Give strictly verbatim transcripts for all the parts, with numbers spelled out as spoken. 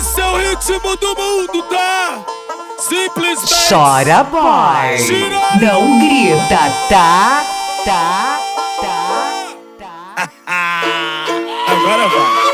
Esse é o ritmo do mundo, tá? Simplesmente. Chora, boy. Gira. Não grita, tá? Tá, tá, tá. Agora vai.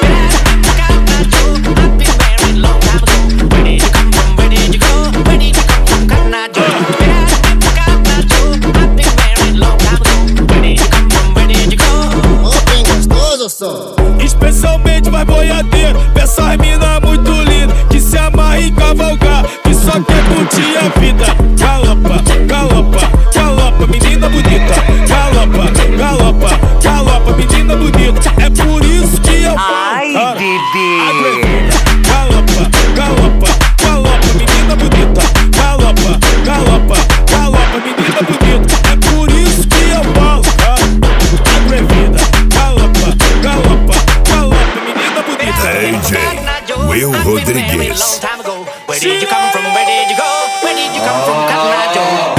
Especialmente mais boiadeiro, peça as mina muito linda, que se amarra em cavalgar, que só quer curtir a vida. Galopa, galopa, galopa, menina bonita. Galopa, galopa, galopa, menina bonita. É por isso que eu Ai, ah, bebê. Galopa, galopa, galopa, menina bonita. Galopa, galopa, galopa, menina bonita. É por isso que eu falo, ah, atrevida. Galopa, galopa, galopa, menina bonita. D J Will Rodrigues. Where did you come from? Where did you go? Where did you come from, Cotton Eye Joe?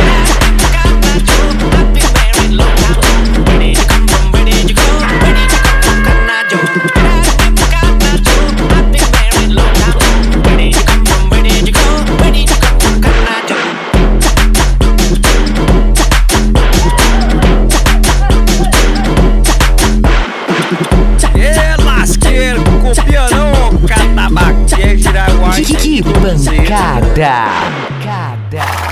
Que pancada! Pancada!